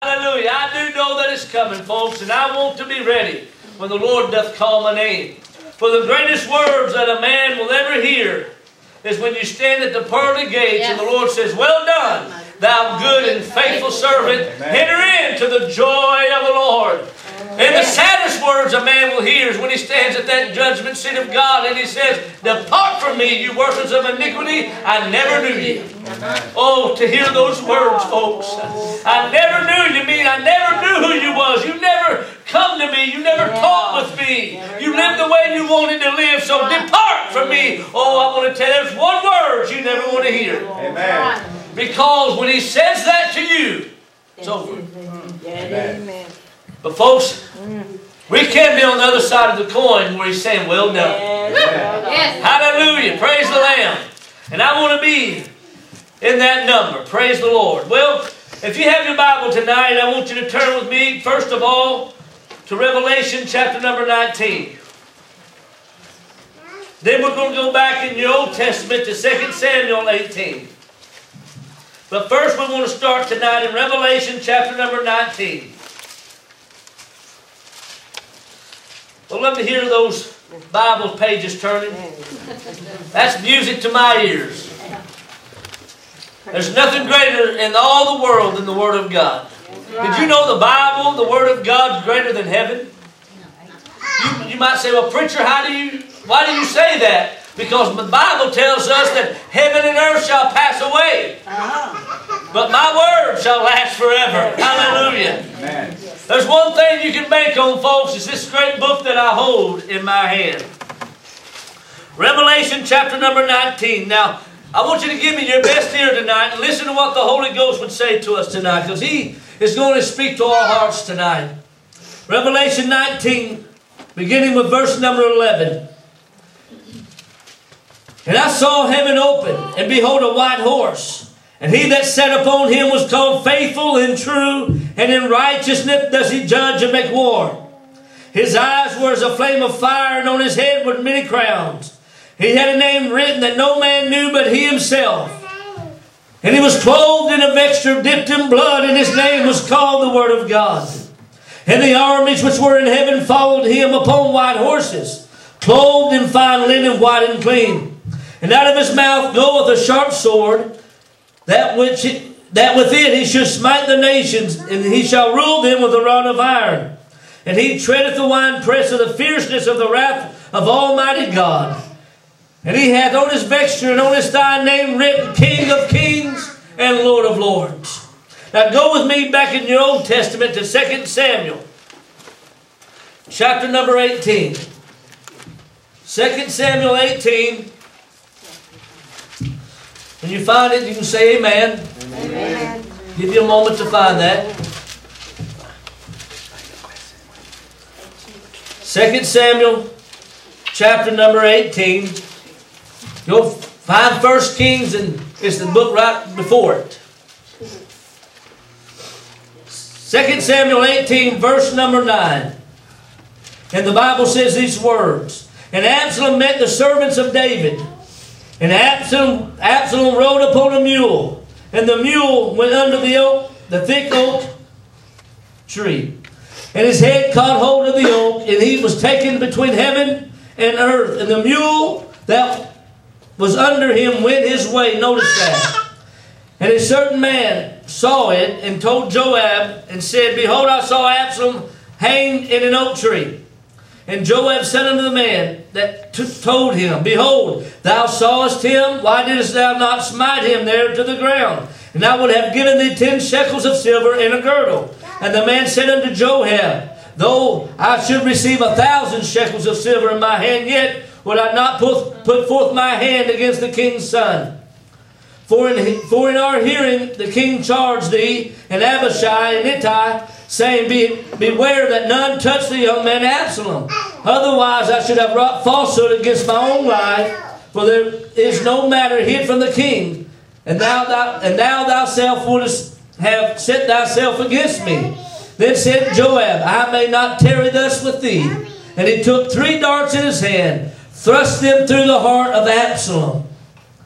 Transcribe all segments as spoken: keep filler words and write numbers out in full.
Hallelujah. I do know that it's coming, folks, and I want to be ready when the Lord doth call my name. For the greatest words that a man will ever hear is when you stand at the pearly gates, yes, and the Lord says, "Well done, thou good and faithful servant. Enter into the joy of the Lord." And the saddest words a man will hear is when he stands at that judgment seat of God and he says, "Depart from me, you workers of iniquity, I never knew you." Oh, to hear those words, folks. I never knew you mean I never knew who you was. You never come to me. You never talked with me. You lived the way you wanted to live, so depart from me. Oh, I want to tell you, there's one word you never want to hear. Amen. Because when he says that to you, it's over. Amen. But folks, we can be on the other side of the coin where he's saying, "Well done." Yes. Hallelujah. Praise the Lamb. And I want to be in that number. Praise the Lord. Well, if you have your Bible tonight, I want you to turn with me, first of all, to Revelation chapter number nineteen. Then we're going to go back in your Old Testament to Second Samuel eighteen. But first we want to start tonight in Revelation chapter number nineteen. Well, let me hear those Bible pages turning. That's music to my ears. There's nothing greater in all the world than the Word of God. Did you know the Bible, the Word of God, is greater than heaven? You, you might say, "Well, preacher, how do you, why do you say that?" Because the Bible tells us that heaven and earth shall pass away, but my word shall last forever. Hallelujah. Amen. There's one thing you can bank on, folks, is this great book that I hold in my hand. Revelation chapter number nineteen. Now, I want you to give me your best ear tonight and listen to what the Holy Ghost would say to us tonight, because He is going to speak to our hearts tonight. Revelation nineteen, beginning with verse number eleven. "And I saw heaven open, and behold a white horse. And he that sat upon him was called Faithful and True, and in righteousness does he judge and make war. His eyes were as a flame of fire, and on his head were many crowns. He had a name written that no man knew but he himself. And he was clothed in a vesture dipped in blood, and his name was called the Word of God. And the armies which were in heaven followed him upon white horses, clothed in fine linen, white and clean. And out of his mouth goeth a sharp sword, that which he, that with it he should smite the nations, and he shall rule them with a rod of iron. And he treadeth the winepress of the fierceness of the wrath of Almighty God. And he hath on his vesture and on his thigh name written, King of Kings and Lord of Lords." Now go with me back in your Old Testament to Second Samuel, chapter number eighteen. Second Samuel eighteen. When you find it, you can say amen. Amen. Give you a moment to find that. Second Samuel, chapter number eighteen. You'll find First Kings, and it's the book right before it. Second Samuel eighteen, verse number nine. And the Bible says these words. "And Absalom met the servants of David. And Absalom, Absalom rode upon a mule, and the mule went under the oak, the thick oak tree. And his head caught hold of the oak, and he was taken between heaven and earth. And the mule that was under him went his way." Notice that. "And a certain man saw it, and told Joab, and said, Behold, I saw Absalom hanged in an oak tree. And Joab said unto the man that told him, Behold, thou sawest him, why didst thou not smite him there to the ground? And I would have given thee ten shekels of silver in a girdle. And the man said unto Joab, Though I should receive a thousand shekels of silver in my hand, yet would I not put, put forth my hand against the king's son. For in, for in our hearing the king charged thee, and Abishai and Ittai, saying, Be, Beware that none touch the young man Absalom. Otherwise I should have wrought falsehood against my own life, for there is no matter hid from the king. And thou, thou, and thou thyself wouldest have set thyself against me. Then said Joab, I may not tarry thus with thee. And he took three darts in his hand, thrust them through the heart of Absalom,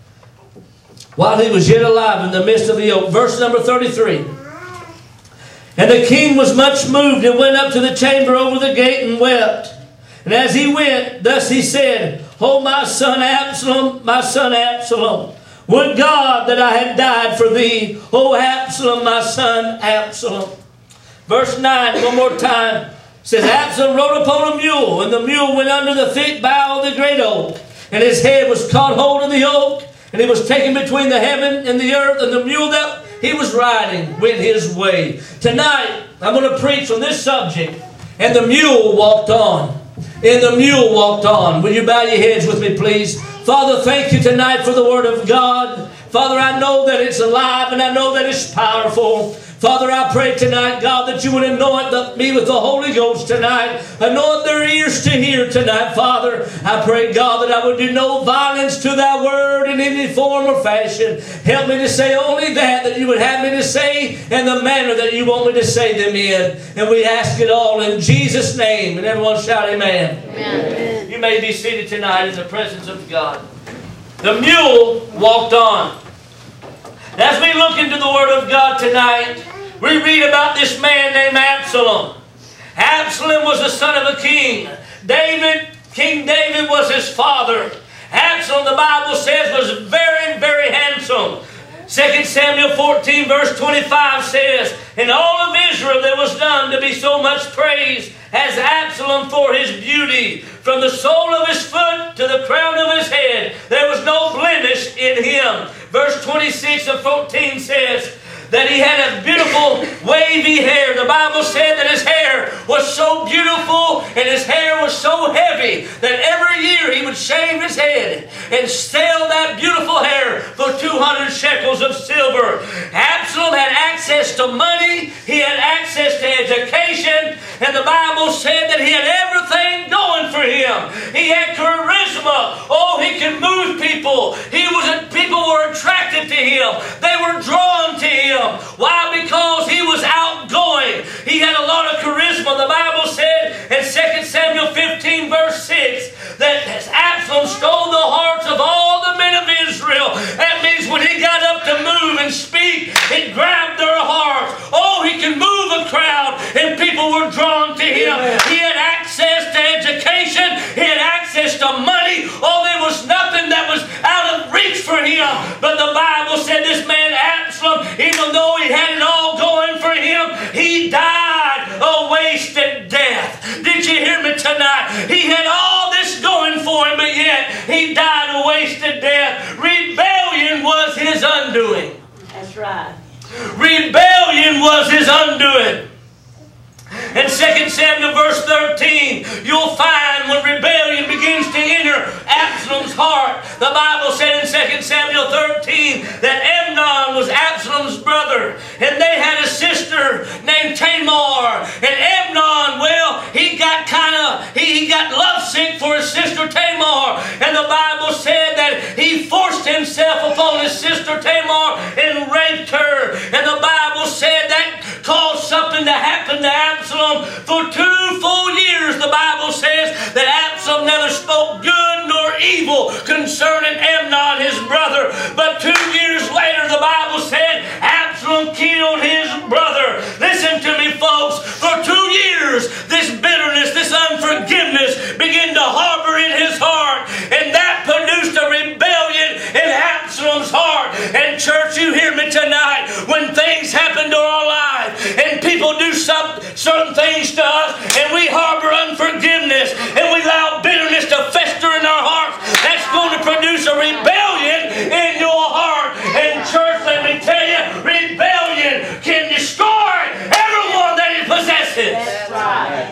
while he was yet alive in the midst of the oak." Verse number thirty-three. And the king was much moved and went up to the chamber over the gate and wept. And as he went, thus he said, O my son Absalom, my son Absalom, would God that I had died for thee, O Absalom, my son Absalom. Verse nine, one more time, says, Absalom rode upon a mule, and the mule went under the thick bough of the great oak, and his head was caught hold of the oak, and he was taken between the heaven and the earth, and the mule that he was riding went his way. Tonight, I'm going to preach on this subject, and the mule walked on. And the mule walked on. Will you bow your heads with me, please? Father, thank you tonight for the Word of God. Father, I know that it's alive, and I know that it's powerful. Father, I pray tonight, God, that you would anoint the, me with the Holy Ghost tonight. Anoint their ears to hear tonight, Father. I pray, God, that I would do no violence to thy word in any form or fashion. Help me to say only that that you would have me to say in the manner that you want me to say them in. And we ask it all in Jesus' name. And everyone shout amen. Amen. You may be seated tonight in the presence of God. The mule walked on. As we look into the Word of God tonight, we read about this man named Absalom. Absalom was the son of a king. David, King David was his father. Absalom, the Bible says, was very, very handsome. Second Samuel fourteen verse twenty-five says, in all of Israel there was none to be so much praised as Absalom for his beauty. From the sole of his foot to the crown of his head, there was no blemish in him. Verse twenty-six of fourteen says that he had a beautiful wavy hair. The Bible said that his hair was so beautiful and his hair was so heavy that every year he would shave his head and sell that beautiful hair for two hundred shekels of silver. Absalom had access to money. He had access to education. And the Bible said that he had everything going for him. He had charisma. Oh, he could move people. He was a, people were attracted to him. They were drawn to him. Why? Because he was outgoing. He had a lot of charisma. The Bible said in Second Samuel fifteen verse six that Absalom stole the hearts of all the men of Israel. That means when he got up to move and speak, it grabbed their hearts. Oh, he could move a crowd and people were drawn to him. He had access to education. He had access to money. Oh, there was nothing that was out of reach for him. But the Bible said this man Absalom, even though he had it all going for him, he died a wasted death. Did you hear me tonight? He had all this going for him, but yet he died a wasted death. Rebellion was his undoing. That's right. Rebellion was his undoing. In Second Samuel verse thirteen, you'll find when rebellion begins to enter Absalom's heart. The Bible said in Second Samuel thirteen that Amnon was Absalom's brother. And they had a sister named Tamar. And Amnon, well, he got kind of, he, he got lovesick for his sister Tamar. And the Bible said that he forced himself upon his sister Tamar and raped her. And the Bible said that caused something to happen to Absalom. Absalom for two full years. The Bible says that Absalom never spoke good nor evil concerning Amnon, his brother. But two years later, the Bible said Absalom killed his brother. Listen to me, folks. For two years, this bitterness, this unforgiveness began to harbor in his heart. And that produced a rebellion in Absalom's heart. And church, you hear me tonight. When things happen to our life and people do some, certain things to us and we harbor unforgiveness and we allow bitterness to fester in our hearts, that's going to produce a rebellion in your heart. And church, let me tell you, rebellion can destroy everyone that it possesses. That's right.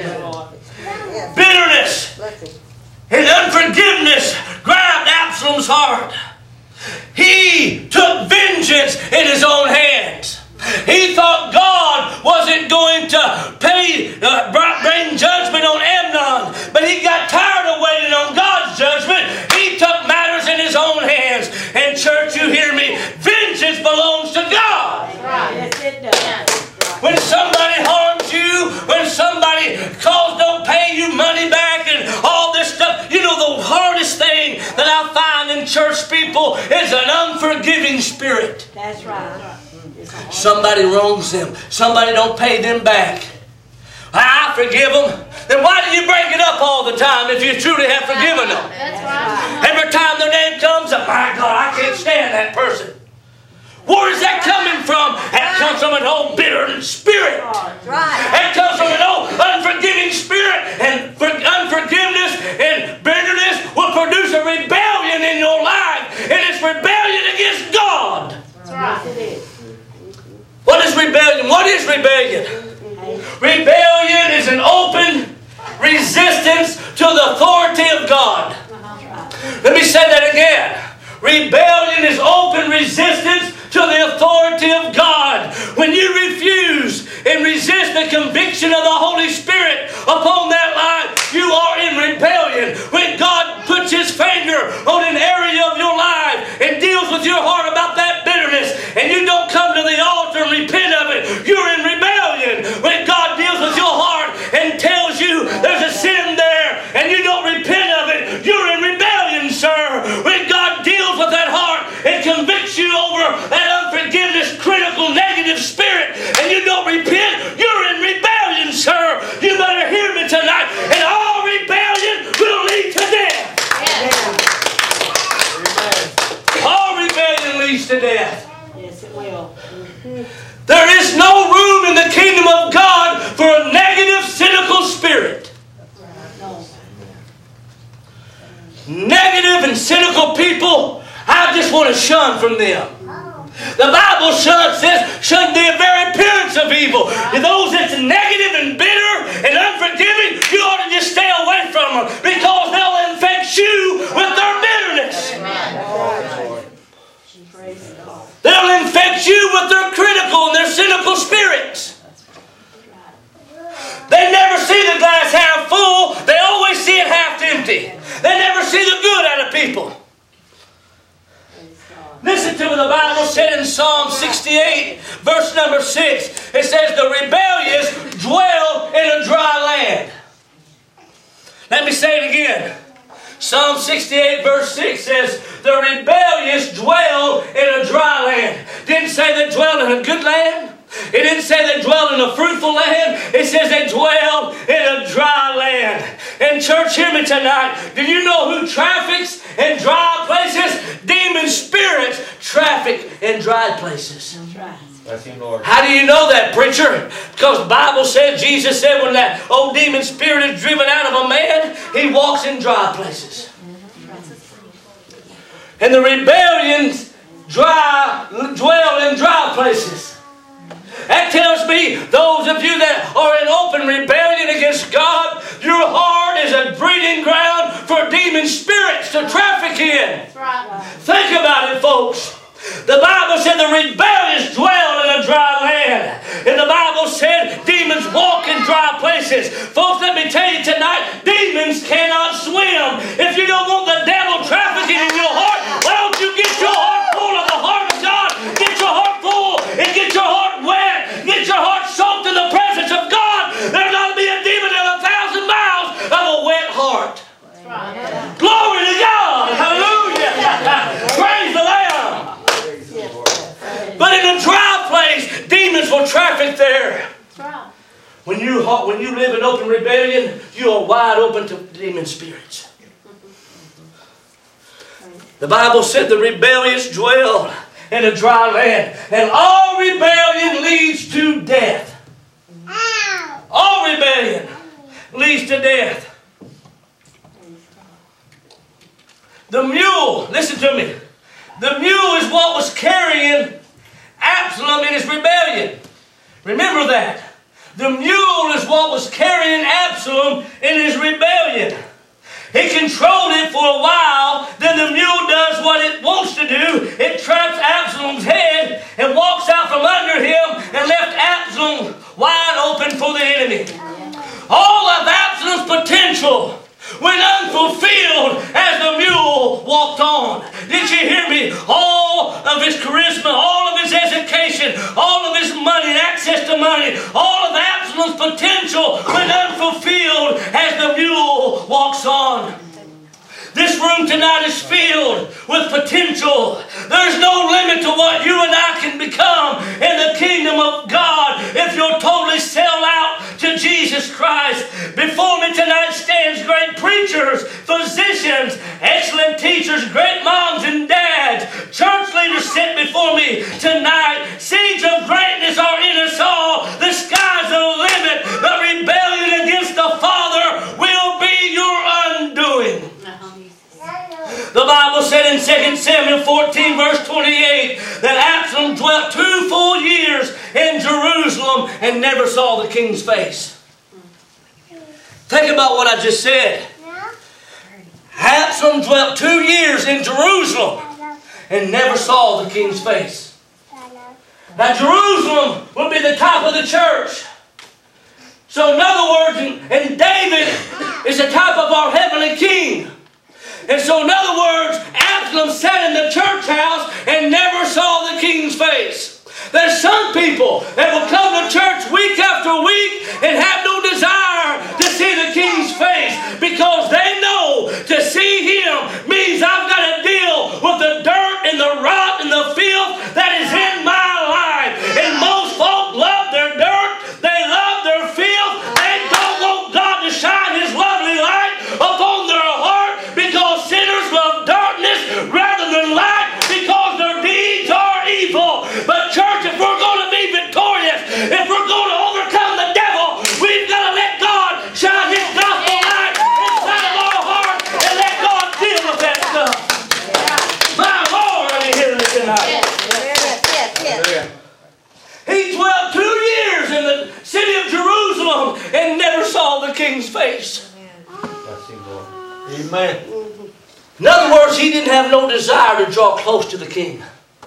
Bitterness and unforgiveness grabbed Absalom's heart. He took vengeance in his own hands. He thought God wasn't going to pay, uh, bring judgment on Amnon, but he got tired of waiting on God's judgment. He took matters in his own hands. And church, you hear me? Vengeance belongs to God. Right. Yes, it does. When somebody harms you, when somebody calls don't pay you money back and all this stuff, you know, the hardest thing that I find in church people is an unforgiving spirit. That's right. Somebody wrongs them. Somebody don't pay them back. I forgive them. Then why do you bring it up all the time if you truly have forgiven them? That's right. Every time their name comes up, my God, I can't stand that person. Where is that coming from? That comes from an old bitter spirit. That comes from an old unforgiving spirit. And for unforgiveness and bitterness will produce a rebellion in your life. And it's rebellion against God. That's right. What is rebellion? What is rebellion? Rebellion is an open resistance to the authority of God. Let me say that again. Rebellion is open resistance to the authority of God. When you refuse and resist the conviction of the Holy Spirit upon that life, you are in rebellion. When God puts His finger on an area of your life and deals with your heart about that bitterness, and you don't come to the altar and repent of it, you're in rebellion. When God deals with your heart and tells you there's a sin there and you don't repent of it, you're in rebellion, sir. When God deals with that heart and convicts you over that unforgiveness, critical, negative spirit, and you don't repent, you're in rebellion, sir. You better hear me tonight. And all rebellion will lead to death. Yeah. All rebellion leads to death. Yes, it will. There is no room in the kingdom of God for a negative, cynical spirit. No. Negative and cynical people, I just want to shun from them. The Bible shun, says, shun the very appearance of evil. And those that's negative and bitter and unforgiving, you ought to just stay away from them because they'll infect you with their bitterness. They'll infect you with their critical and their cynical spirits. They never see the glass half full. They always see it half empty. They never see the good out of people. Listen to what the Bible said in Psalm sixty-eight, verse number six. It says, the rebellious dwell in a dry land. Let me say it again. Psalm sixty-eight, verse six says, the rebellious dwell in a dry land. Didn't say they dwell in a good land. It didn't say they dwell in a fruitful land. It says they dwell in a dry land. And church, hear me tonight. Do you know who traffics in dry places? Demon spirits traffic in dry places. That's right. Bless Him, Lord. How do you know that, preacher? Because the Bible said, Jesus said, when that old demon spirit is driven out of a man, he walks in dry places. And the rebellions dry, dwell in dry places. That tells me those of you that are in open rebellion against God, your heart is a breeding ground for demon spirits to traffic in. That's right. Think about it, folks. The Bible said the rebellious dwell in a dry land. And the Bible said demons walk in dry places. Folks, let me tell you tonight, demons cannot swim. If you don't want the devil trafficking in your heart, why don't you get your heart full of the heart of God? Get your heart full and get your heart wet. Get your heart soaked in the presence of God. There's not to be a demon in a thousand miles of a wet heart. That's right. Glory to God. Hallelujah. Praise the Lamb. But in a dry place, demons will traffic there. That's right. When you, when you live in open rebellion, you are wide open to demon spirits. The Bible said the rebellious dwell in a dry land. And all rebellion leads to death. All rebellion leads to death. The mule, listen to me. The mule is what was carrying Absalom in his rebellion. Remember that. The mule is what was carrying Absalom in his rebellion. He controlled it for a while. Then the mule does what it wants to do. It traps Absalom's head and walks out from under him and left Absalom wide open for the enemy. All of Absalom's potential went unfulfilled as the mule walked on. Did you hear me? All of his charisma, all of his education, all of his money and access to money, all of Absalom's potential went unfulfilled as the mule walks on. This room tonight is filled with potential. There's no limit to what you and I can become in the kingdom of God if you'll totally sell out to Jesus Christ. Before me tonight stands great preachers, physicians, excellent teachers, great moms and dads, church leaders sit before me tonight. Seeds of greatness are in us all. The sky's the limit. The rebellion against the Father will be your undoing. The Bible said in Second Samuel fourteen verse twenty-eight that Absalom dwelt two full years in Jerusalem and never saw the king's face. Think about what I just said. Absalom dwelt two years in Jerusalem and never saw the king's face. Now Jerusalem will be the top of the church. So in other words, and David is the type of our heavenly king. And so in other words, Absalom sat in the church house and never saw the king's face. There's some people that will come to church week after week and have no desire to see the king's face because they know to see him means I've got to deal with the dirt and the rot and the filth that is in my life. And most folk love their dirt. They love their filth. They don't want God to shine His lovely light upon their heart because sinners love darkness rather than light because their deeds are evil. But church, if we're going to be victorious, if we're going to overcome the devil, we've got to let God shine His gospel light inside of our heart and let God deal with that stuff. My Lord, are you hearing me tonight? Yes, yes, yes. He dwelt two years in the city of Jerusalem and never saw the king's face. Amen. In other words, he didn't have no desire to draw close to the king.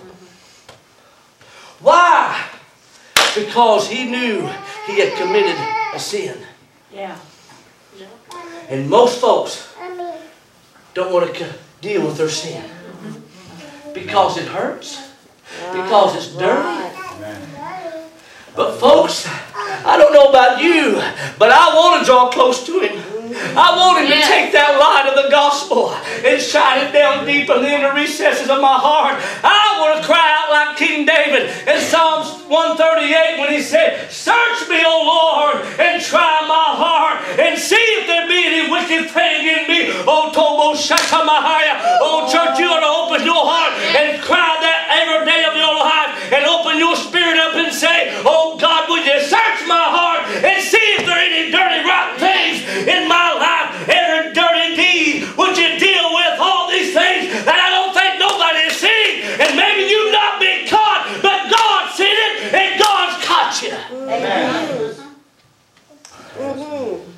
Why? Because he knew he had committed a sin. Yeah. And most folks don't want to deal with their sin. Because it hurts. Because it's dirty. But folks, I don't know about you, but I want to draw close to him. I want him to take that light of the gospel and shine it down deep in the inner recesses of my heart. I want to cry out like King David in Psalms one thirty-eight when he said, "Search me, O Lord, and try my heart, and see if there be any wicked thing in me." Oh, Tobo Shatamahaya. Oh, church, you ought to open your heart and cry that every day of your life and open your spirit up and say, "Oh God, would you search my heart and see if there are any dirty, rotten things in my life, every dirty deed, would you deal with all these things that I don't think nobody has seen, and maybe you've not been caught, but God's seen it and God's caught you." Amen. Mm-hmm.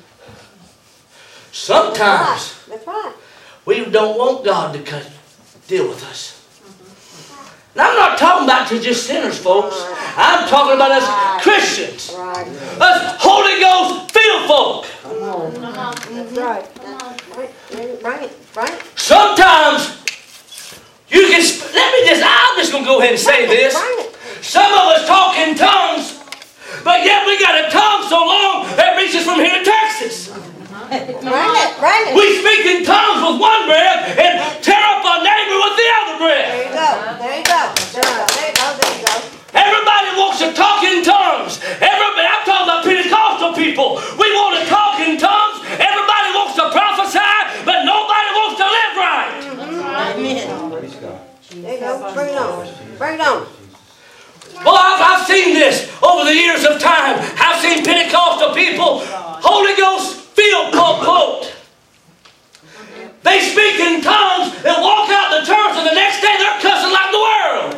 Sometimes That's right. we don't want God to cut, deal with us. Now, I'm not talking about to just sinners, folks. I'm talking about us Christians. Right. Us Holy Ghost filled folk. That's right. Right. Bring it. Bring it. Sometimes you can, let me just, I'm just going to go ahead and say this. Bring it. Some of us talk in tongues, but yet we got a tongue so long that reaches from here to Texas. Bring it. Bring it. We speak in tongues with one breath and tear up our neighbor with the other breath. There you go. There you go. There you go. There you go. There you go. Everybody wants to talk in tongues. Everybody, I'm talking about Pentecostal people. We want to talk in tongues. Everybody wants to prophesy, but nobody wants to live right. Amen. There you go. Bring it on. Bring it on. Well, I've, I've seen this over the years of time. I've seen Pentecostal people, Holy Ghost filled, quote, quote. They speak in tongues and walk out the church, and the next day they're cussing like the world.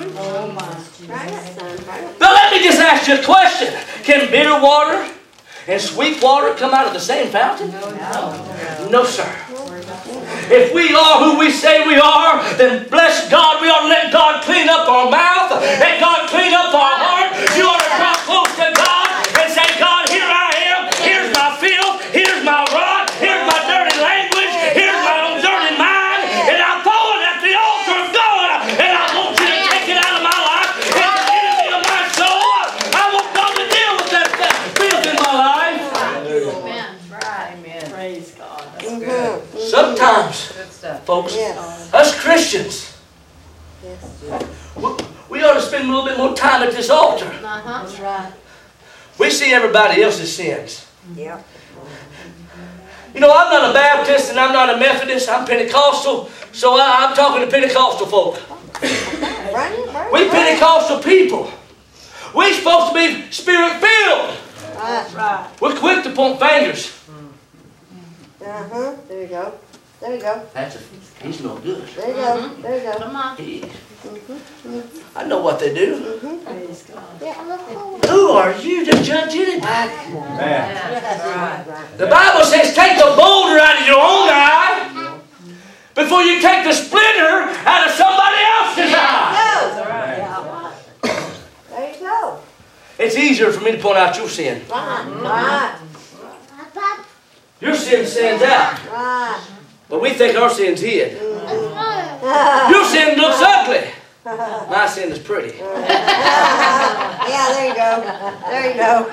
Now let me just ask you a question. Can bitter water and sweet water come out of the same fountain? No, no sir. If we are who we say we are, then bless God, we ought to let God clean up our mouth, let God clean up our heart. You ought to draw close to God and say, "God, here I am. Here's my filth. Here's my rot. Here's my dirty language. Here's my own dirty mind. And I throw it at the altar of God. And I want you to take it out of my life. It's the enemy of my soul. I want God to deal with that filth in my life." Amen. Right. Amen. Praise God. That's good. Sometimes folks. Yes. Us Christians, Yes. we, we ought to spend a little bit more time at this altar. Uh-huh. That's right. We see everybody else's sins. Yep. You know, I'm not a Baptist and I'm not a Methodist. I'm Pentecostal, so I, I'm talking to Pentecostal folk. Right, right, We right. Pentecostal people. We're supposed to be Spirit-filled. Right. Right. We're quick to point fingers. Uh-huh. There you go. There you go. That's a, he's no good. There you go. There you go. Come on. He, I know what they do. Praise God. Yeah. Who are you to judge anybody? That's right. Right. The Bible says take the boulder out of your own eye before you take the splinter out of somebody else's eye. Go. Right. There you go. It's easier for me to point out your sin. Right. Right. Your sin stands out, Right. but we think our sin's hid. Yeah, Your sin looks ugly. My sin is pretty. there you go. There you go.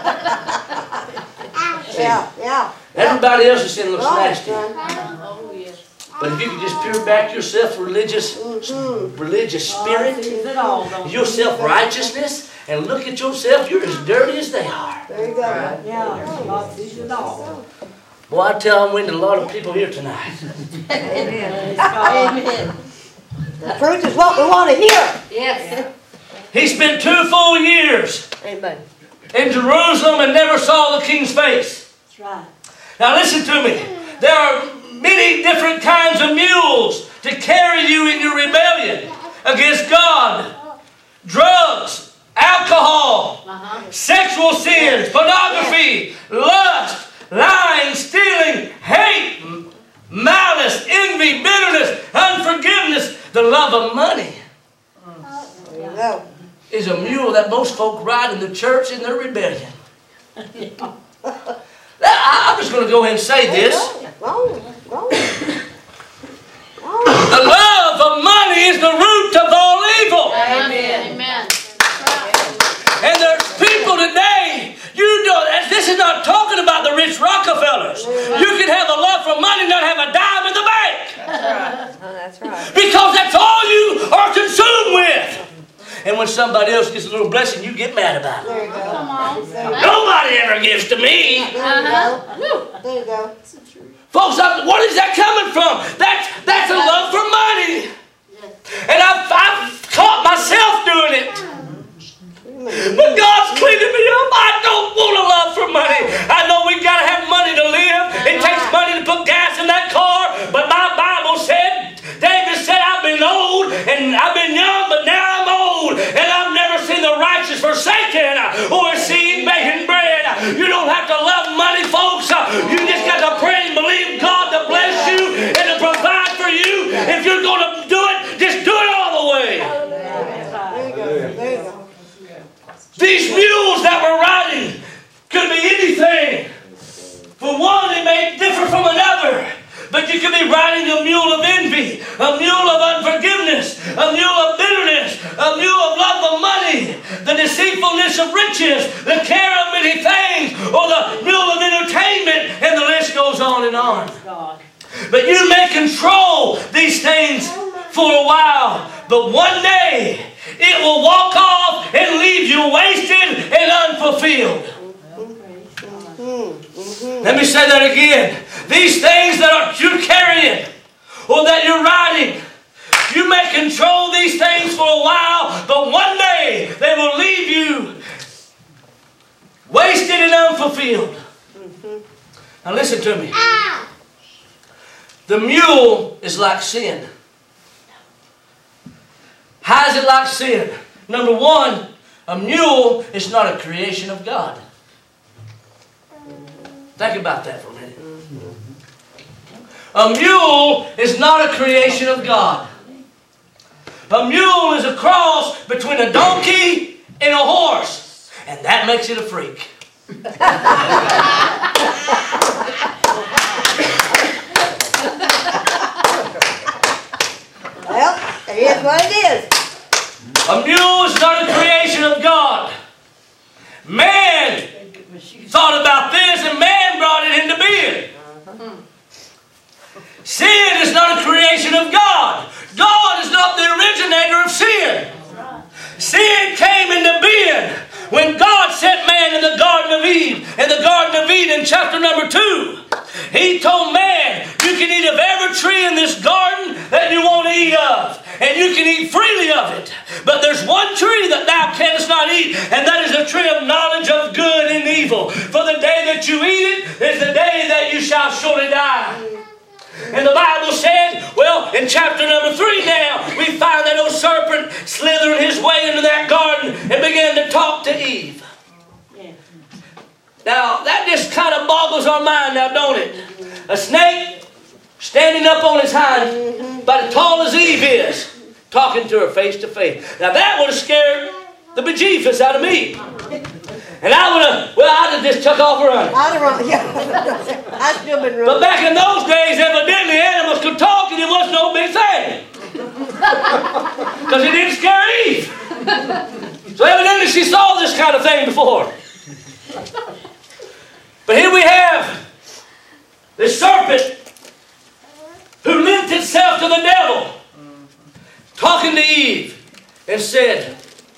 Yeah, yeah. Everybody else's sin looks Right, nasty. son. Oh, yes. But if you could just pure back yourself religious, religious spirit, Sees it all, don't your self-righteousness, and look at yourself, you're as dirty as they are. There you go. Yeah. God sees it all. Boy, I tell I'm winning a lot of people here tonight. Amen. Amen. The truth is what we want to hear. Yes. He spent two full years Amen. in Jerusalem and never saw the king's face. That's right. Now listen to me. There are many different kinds of mules to carry you in your rebellion against God. Drugs, alcohol, Uh-huh. sexual sins, pornography, lust, lying, stealing, hate, malice, envy, bitterness, unforgiveness, the love of money. There you go. Is a mule that most folk ride in the church in their rebellion. I- I'm just going to go ahead and say this. Go, go, go. The love of money is the root of all evil. Amen. Amen. And there's people today, you know, and this is not talking about the rich Rockefellers. You can have a love for money and not have a dime in the bank. Oh, that's right. Because that's all you are consumed with. And when somebody else gets a little blessing, you get mad about it. There you go. Come on. Nobody ever gives to me. There you go. There you go. Folks, I'm, what is that coming from? That's, that's a love for money. And I've, I've caught myself doing it. But God's cleaning me up. I don't want a love for money. I know we got to have money to live. It takes money to put gas in that car. But my Bible said, David said, I've been old and I've been young, but now I'm old. And I've never seen the righteous forsaken or a seed begging bread. You don't have to love money, folks. You just got to pray and believe God to bless you and to provide for you. If you're going to do it, just do it all the way. There you go. There you go. These mules that we're riding could be anything. For one, they may differ from another. But you could be riding a mule of envy, a mule of unforgiveness, a mule of bitterness, a mule of love of money, the deceitfulness of riches, the care of many things, or the mule of entertainment, and the list goes on and on. God. But you may control these things for a while, but one day it will walk off and leave you wasted and unfulfilled. Let me say that again. These things that are, you're carrying or that you're riding, you may control these things for a while, but one day they will leave you wasted and unfulfilled. Now listen to me. The mule is like sin. How is it like sin? Number one, a mule is not a creation of God. Think about that for a minute. A mule is not a creation of God. A mule is a cross between a donkey and a horse. And that makes it a freak. Well, it is what it is. A mule is not a creation of God. Man thought about this and man brought it into being. Sin is not a creation of God. God is not the originator of sin. Sin came into being when God set man in the Garden of Eden. In the Garden of Eden, chapter number two, He told man, you can eat of every tree in this garden that you want to eat of. And you can eat freely of it. But there's one tree that thou canst not eat, and that is the tree of knowledge of good and evil. For the day that you eat it is the day that you shall surely die. And the Bible said, well, in chapter number three now, we find that old serpent slithering his way into that garden and began to talk to Eve. Yeah. Now, that just kind of boggles our mind now, don't it? A snake standing up on his hind, about as tall as Eve is, talking to her face to face. Now, that would have scared the bejesus out of me. And I would have, well, I'd have just took off running. I'd have run, yeah. I'd still been running. But back in those days, evidently animals could talk and it was no big thing. Because it didn't scare Eve. So evidently she saw this kind of thing before. But here we have the serpent who lent itself to the devil, talking to Eve and said,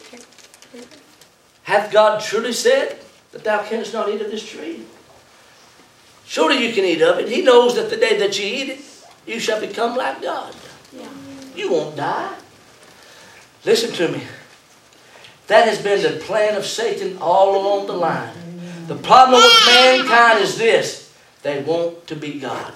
hath God truly said that thou canst not eat of this tree? Surely you can eat of it. He knows that the day that you eat it, you shall become like God. Yeah. You won't die. Listen to me. That has been the plan of Satan all along the line. The problem with mankind is this. They want to be God.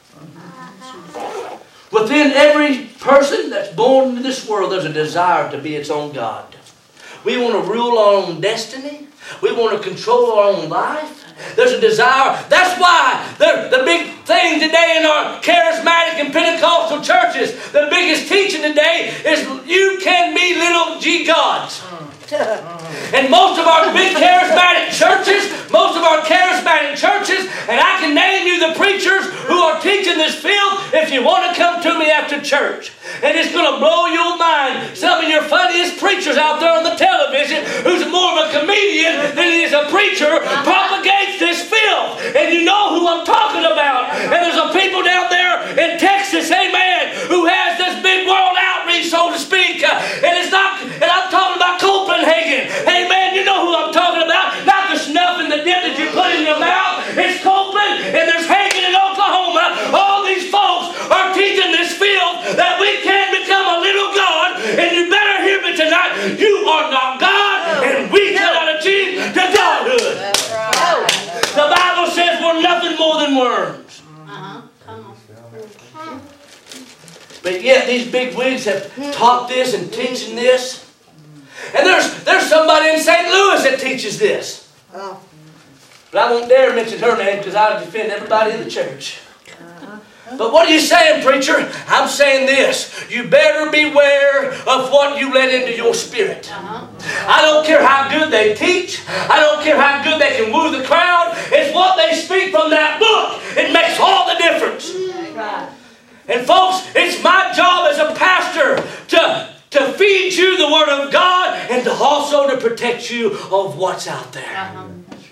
Within every person that's born into this world, there's a desire to be its own God. We want to rule our own destiny. We want to control our own life. There's a desire. That's why the, the big thing today in our charismatic and Pentecostal churches, the biggest teaching today is you can be little g gods. And most of our big charismatic churches, most of our charismatic churches, and I can name you the preachers who are teaching this field if you want to come to me after church. And it's going to blow your mind. Some of your funniest preachers out there on the television, who's more of a comedian than he is a preacher, propagates this filth. And you know who I'm talking about. And there's some people down there in Texas, amen, who has this big world outreach, so to speak. And it's not, and I'm talking about Copenhagen. Amen, you know who I'm talking about. Not the snuff and the dip that you put in your mouth. It's Copeland, and there's Hagen in Oklahoma. All these folks are teaching this field that we can become a little God. And you better hear me tonight. You are not God, and we cannot achieve the Godhood. The Bible says we're nothing more than worms. Uh-huh. Come on. But yet these big wigs have taught this and teaching this. And there's, there's somebody in Saint Louis that teaches this. Oh. But I won't dare mention her name because I'll defend everybody in the church. But what are you saying, preacher? I'm saying this. You better beware of what you let into your spirit. I don't care how good they teach. I don't care how good they can woo the crowd. It's what they speak from that book. It makes all the difference. And folks, it's my job as a pastor to, to feed you the Word of God and to also to protect you of what's out there.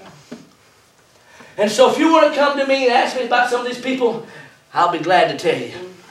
And so if you want to come to me and ask me about some of these people, I'll be glad to tell you.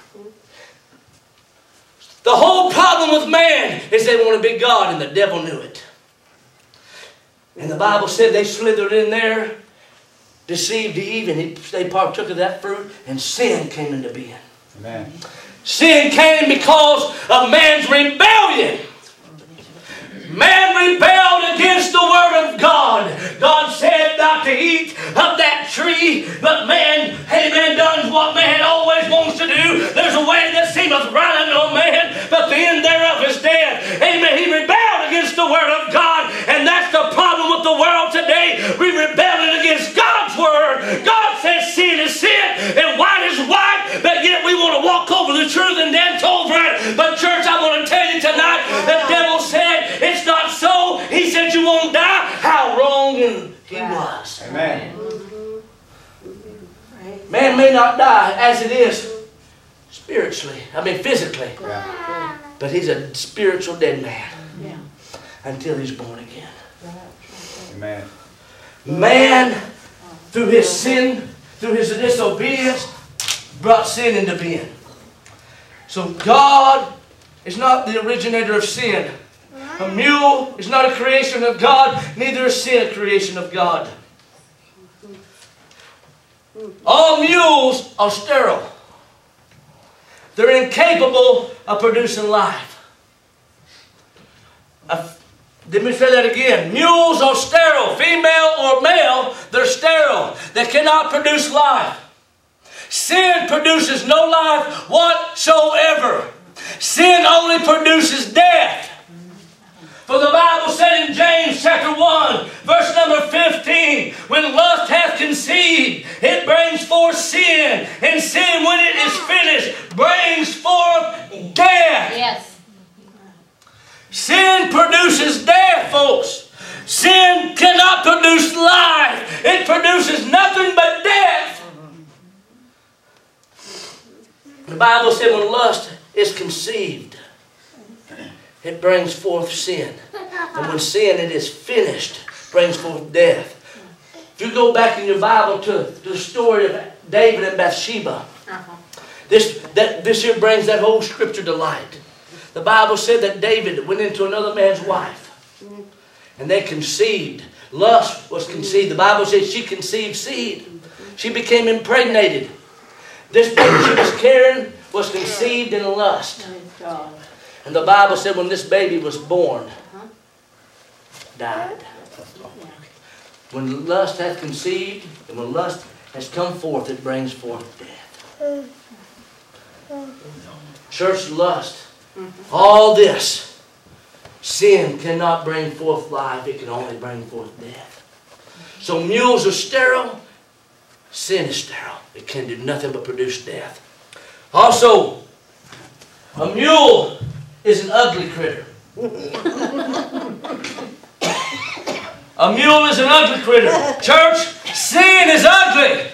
The whole problem with man is they want to be God, and the devil knew it. And the Bible said they slithered in there, deceived Eve, and he, they partook of that fruit, and sin came into being. Amen. Sin came because of man's rebellion. Man rebelled against the Word of God. God said not to eat of that tree, but man, amen, does what man always wants to do. There's a way that seemeth right unto a man, but the end thereof is death. Amen. He rebelled against the Word of God, and that's the problem with the world today. We rebelled against God's Word. God says sin is sin, and white is white, but yet we want to walk over the truth and dance over it. But church, I want to tell you tonight, the devil said it's not so. He said you won't die. How wrong he was. Amen. Man may not die as it is spiritually, I mean physically, Yeah. but he's a spiritual dead man Yeah. until he's born again. Amen. Man, through his sin, through his disobedience, brought sin into being. So God is not the originator of sin. A mule is not a creation of God, neither is sin a creation of God. All mules are sterile. They're incapable of producing life. Uh, let me say that again. Mules are sterile. Female or male, they're sterile. They cannot produce life. Sin produces no life whatsoever. Sin only produces death. For the Bible said in James chapter one, verse number fifteen, when lust hath conceived, it brings forth sin. And sin, when it is finished, brings forth death. Yes. Sin produces death, folks. Sin cannot produce life. It produces nothing but death. The Bible said when lust is conceived, it brings forth sin. And when sin, it is finished, brings forth death. If you go back in your Bible to, to the story of David and Bathsheba, uh-huh. this, that, this here brings that whole scripture to light. The Bible said that David went into another man's wife. And they conceived. Lust was conceived. The Bible says she conceived seed. She became impregnated. This baby she was carrying was conceived in lust. And the Bible said when this baby was born, died. When lust hath conceived, and when lust has come forth, it brings forth death. Church lust. All this. Sin cannot bring forth life. It can only bring forth death. So mules are sterile. Sin is sterile. It can do nothing but produce death. Also, a mule is an ugly critter. A mule is an ugly critter. Church, sin is ugly.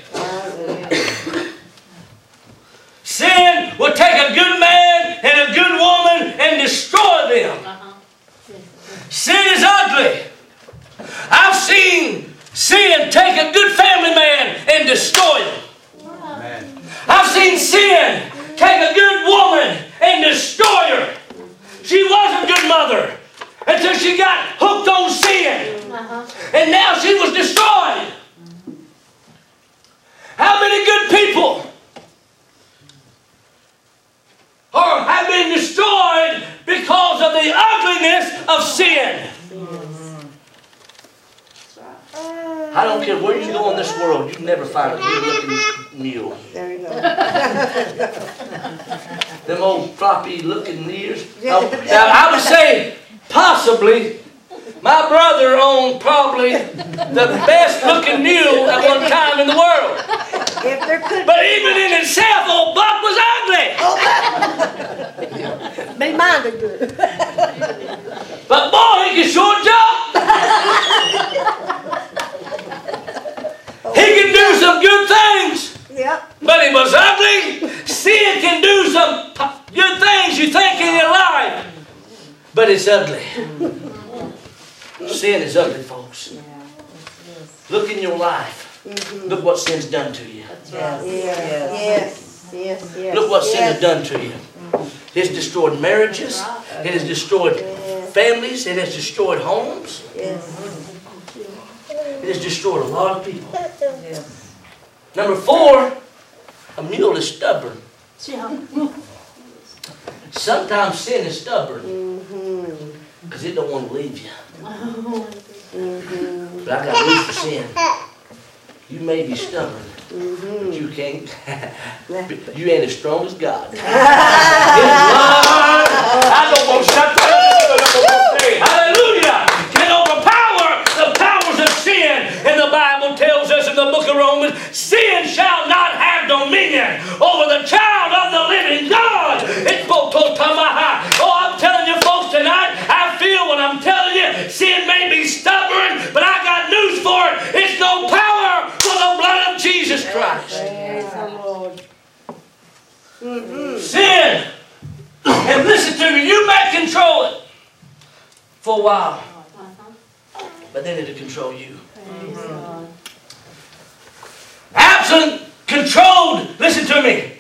Sin will take a good man and a good woman and destroy them. Sin is ugly. I've seen sin take a good family man and destroy him. I've seen sin take a good woman and destroy her. She was a good mother until she got hooked on sin. Uh-huh. And now she was destroyed. How many good people are, have been destroyed because of the ugliness of sin? I don't care where you go in this world, you never find a good looking mule. There you go. Them old floppy looking ears. Now, now I would say possibly my brother owned probably the best looking mule at one time in the world. If there could But even in itself, old Buck was ugly. be minded good. But boy, he can sure jump. He can do some good things. Yep. But he was ugly. Sin can do some good things you think in your life. But it's ugly. Sin is ugly, folks. Look in your life. Look what sin's done to you. Yes. Yes. Yes. Yes. Look what sin yes. has done to you. It has destroyed marriages. It has destroyed families. It has destroyed homes. Yes. It has destroyed a lot of people. Yes. Number four, a mule is stubborn. Sometimes sin is stubborn because it don't want to leave you. Mm-hmm. But I got news for sin. You may be stubborn, mm-hmm. but you can't. You ain't as strong as God. I don't want to shut up. Hallelujah! Can overpower the powers of sin. And the Bible tells us in the book of Romans, sin shall not have dominion over the child of the living God. It's oh, I'm telling you folks tonight, I feel what I'm telling you. Sin may be stubborn, but I got news for it. It's no power for the blood of Jesus Christ. Praise the Lord. Mm-hmm. Sin, and listen to me, you may control it for a while, but then it'll control you. Mm-hmm. Absalom controlled, listen to me,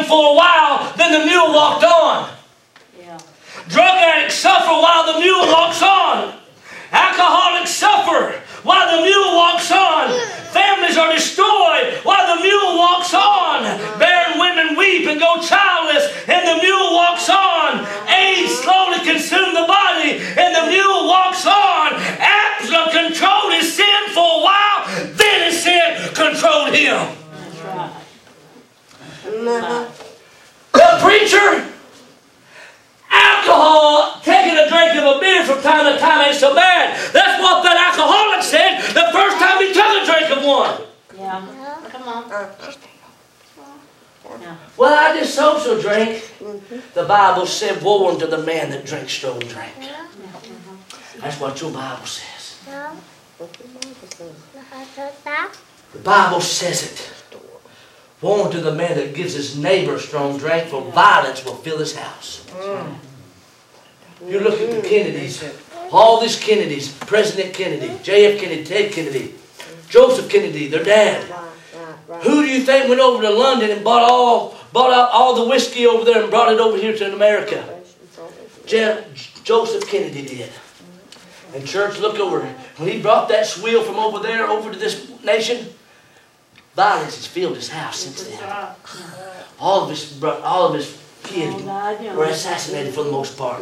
for a while, then the mule walked on. Yeah. Drug addicts suffer while the mule walks on. Alcoholics suffer while the mule walks on. Families are destroyed while the mule walks on. Barren women weep and go childless, and the mule walks on. AIDS slowly consume the body, and the mule walks on. Absalom controlled his sin for a while, then his sin controlled him. That's right. Uh-huh. The preacher, alcohol, taking a drink of a beer from time to time ain't so bad. That's what that alcoholic said the first time he took a drink of one. Yeah. Come on. Yeah. Well, I just social drink. The Bible said, woe unto the man that drinks strong drink. That's what your Bible says. The Bible says it. Woe unto the man that gives his neighbor strong drink, for violence will fill his house. You look at the Kennedys, all these Kennedys, President Kennedy, J F Kennedy, Ted Kennedy, Joseph Kennedy, their dad. Who do you think went over to London and bought all, bought out all the whiskey over there and brought it over here to America? Je Joseph Kennedy did. And church, look over. When he brought that swill from over there over to this nation, violence has filled his house since then. All of his, all of his kids were assassinated for the most part.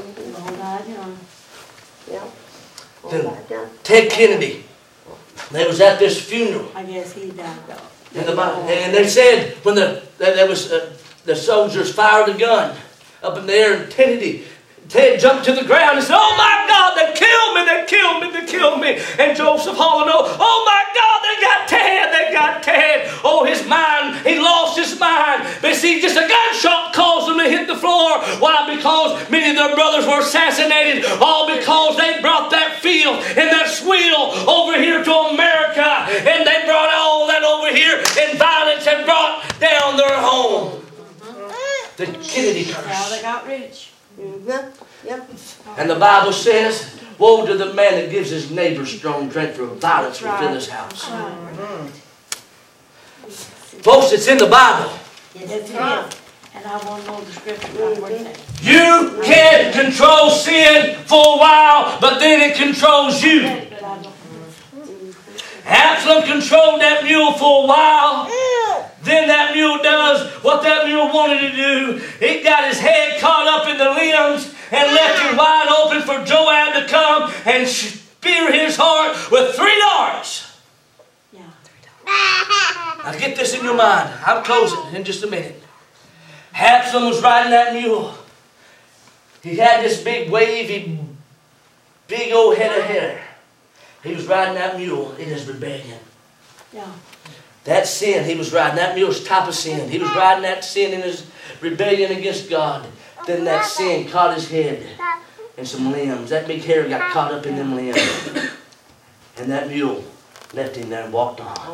Then Ted Kennedy, they was at this funeral. I guess he died though. And, the, and they said when the there was uh, the soldiers fired a gun up in the air, and Kennedy, Ted jumped to the ground and said, "Oh my God, they killed me! They killed me! They killed me!" And Joseph Holland, "Oh my God, they got Ted! They got Ted!" Oh, his mind, he lost his mind. But see, just a gunshot caused him to hit the floor. Why? Because many of their brothers were assassinated, all because they brought that field and that swill over here to America, and they brought all that over here, and violence had brought down their home. The Kennedy curse. Now they got rich. Mm-hmm. Yep. And the Bible says, woe to the man that gives his neighbor strong drink, for violence will fill his house. Right. Folks, it's in the Bible. Yes, it is. And I want to know the scripture about what it says. You can control sin for a while, but then it controls you. But I don't. Absalom controlled that mule for a while. Then that mule does what that mule wanted to do. It got his head caught up in the limbs and left him wide open for Joab to come and spear his heart with three darts. Yeah. Now get this in your mind. I'll close it in just a minute. Absalom was riding that mule. He had this big wavy, big old head of hair. He was riding that mule in his rebellion. Yeah. That sin, he was riding that mule's type of sin. He was riding that sin in his rebellion against God. Then that sin caught his head and some limbs. That big hair got caught up in them limbs. And that mule left him there and walked on.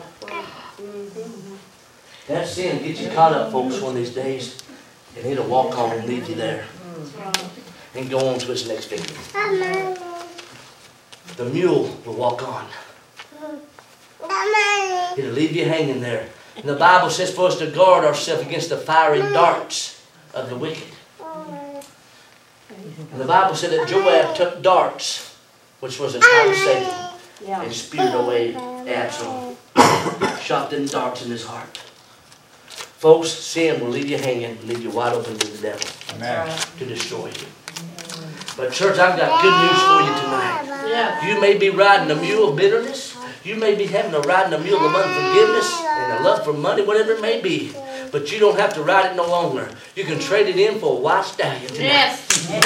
That sin gets you caught up, folks, one of these days. And it'll walk on and leave you there. And go on to its next victory. The mule will walk on. It'll leave you hanging there. And the Bible says for us to guard ourselves against the fiery darts of the wicked. And the Bible said that Joab took darts, which was a type of Satan, Yeah. and spewed away Absalom. Shot them darts in his heart. Folks, sin will leave you hanging, leave you wide open to the devil. Amen. To destroy you. But church, I've got good news for you tonight. Yeah. You may be riding a mule of bitterness. You may be having a riding a mule of unforgiveness and a love for money, whatever it may be. But you don't have to ride it no longer. You can trade it in for a white stallion tonight. Yes. You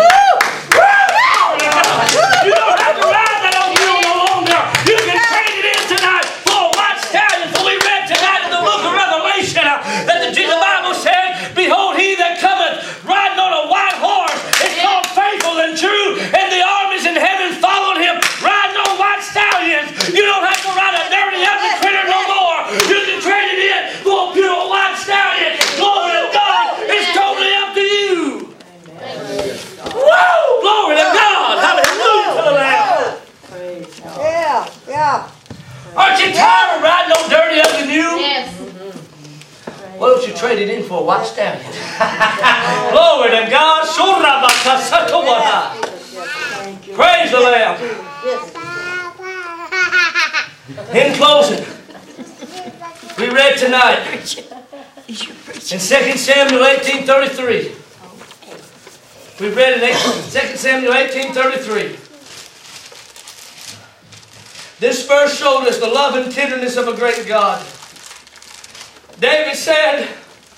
don't have to ride that old mule no longer. You can trade it in tonight for a white stallion. For we read tonight in the book of Revelation uh, that the, the Bible said, "Behold, he that cometh riding on a white horse is called faithful and true, and the armies in heaven followed him, riding on white stallions." You don't have to ride a dirty, ugly critter no more. You can trade it in for a pure white stallion. Glory to God. It's totally up to you. Woo! Glory to God. Hallelujah to the Lamb. Praise God. Yeah, yeah. Aren't you tired of riding no dirty, ugly mule? Yes. Why don't you trade it in for a white stallion? Glory to God. Praise the Lamb. In closing, we read tonight in Second Samuel eighteen thirty-three. We read in Second Samuel eighteen thirty-three. This verse showed us the love and tenderness of a great God. David said,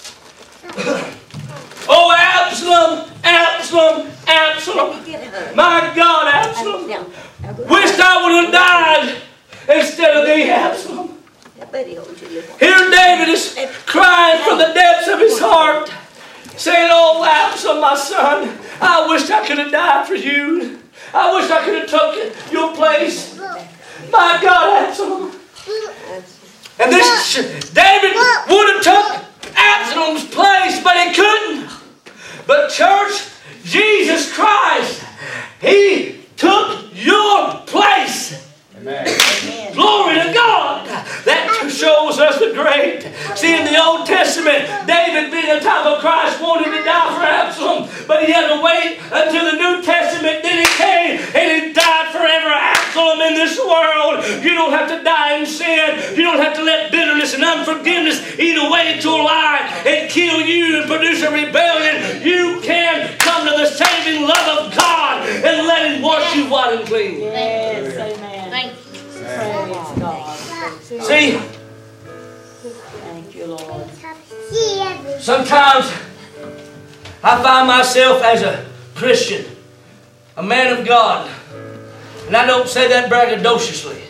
"Oh, Absalom, Absalom, Absalom, my God, Absalom, wished I would have died instead of thee, Absalom." Here David is crying from the depths of his heart, saying, "Oh, Absalom, my son, I wish I could have died for you. I wish I could have taken your place. My God, Absalom." And this, David would have took Absalom's place, but he couldn't. But church, Jesus Christ, He took your place. Amen. Glory to God. That shows us the great. See, in the Old Testament, David, being the time of Christ, wanted to die for Absalom, but he had to wait until the New Testament. Then he came and he died forever. Absalom, in this world, you don't have to die in sin. You don't have to let bitterness and unforgiveness eat away at your life and kill you and produce a rebellion. You can come to the saving love of God and let Him wash you white and clean. Yes, amen. Thank you. Praise God. See, Thank you, Lord. sometimes I find myself as a Christian, a man of God, and I don't say that braggadociously.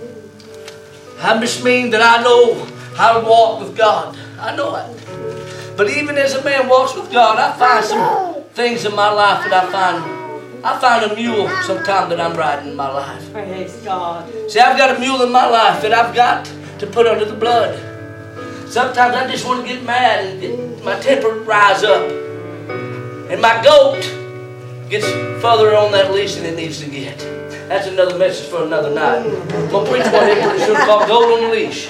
I just mean that I know how to walk with God. I know it. But even as a man walks with God, I find some things in my life that I find I find a mule sometime that I'm riding in my life. Praise God. See, I've got a mule in my life that I've got to put under the blood. Sometimes I just want to get mad and get my temper rise up. And my goat gets further on that leash than it needs to get. That's another message for another night. I'm going to preach one day pretty soon called Goat on the Leash.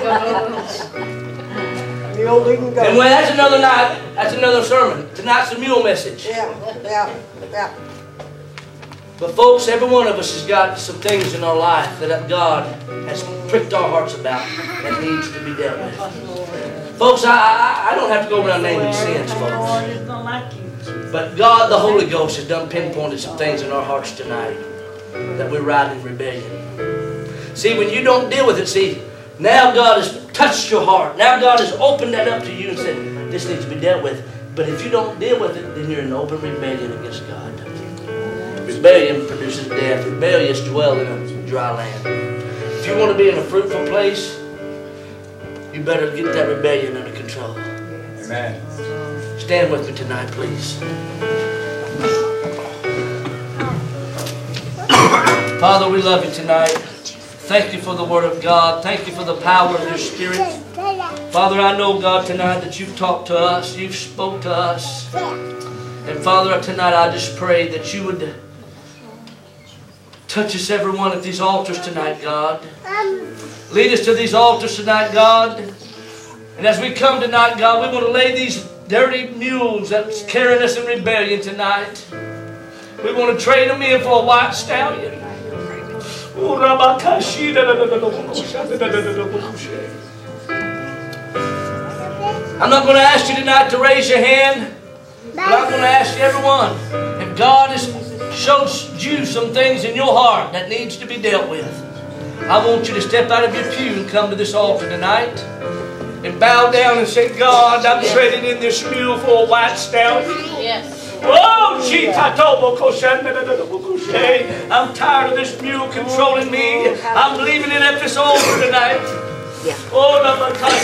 Mule didn't go. And when that's another night, that's another sermon. Tonight's the mule message. Yeah, yeah, yeah. But folks, every one of us has got some things in our life that God has pricked our hearts about that needs to be dealt with. Folks, I, I, I don't have to go around naming sins, Lord folks. is not like you, Jesus. But God, the Holy Ghost, has done pinpointed some things in our hearts tonight that we're riding in rebellion. See, when you don't deal with it, see, now God has touched your heart. Now God has opened that up to you and said, this needs to be dealt with. But if you don't deal with it, then you're in open rebellion against God. Rebellion produces death. Rebellious dwell in a dry land. If you want to be in a fruitful place, you better get that rebellion under control. Amen. Stand with me tonight, please. Father, we love you tonight. Thank you for the Word of God. Thank you for the power of your Spirit. Father, I know, God, tonight that you've talked to us. You've spoke to us. And Father, tonight I just pray that you would touch us, everyone, at these altars tonight, God. Lead us to these altars tonight, God. And as we come tonight, God, we want to lay these dirty mules that's carrying us in rebellion tonight. We want to trade them in for a white stallion. I'm not going to ask you tonight to raise your hand, but I'm going to ask you, everyone, if God has showed you some things in your heart that needs to be dealt with, I want you to step out of your pew and come to this altar tonight and bow down and say, God, I'm trading in this mule for a white stallion. Yes. Oh, I'm tired of this mule controlling me. I'm leaving it at this altar tonight. Yeah. Oh,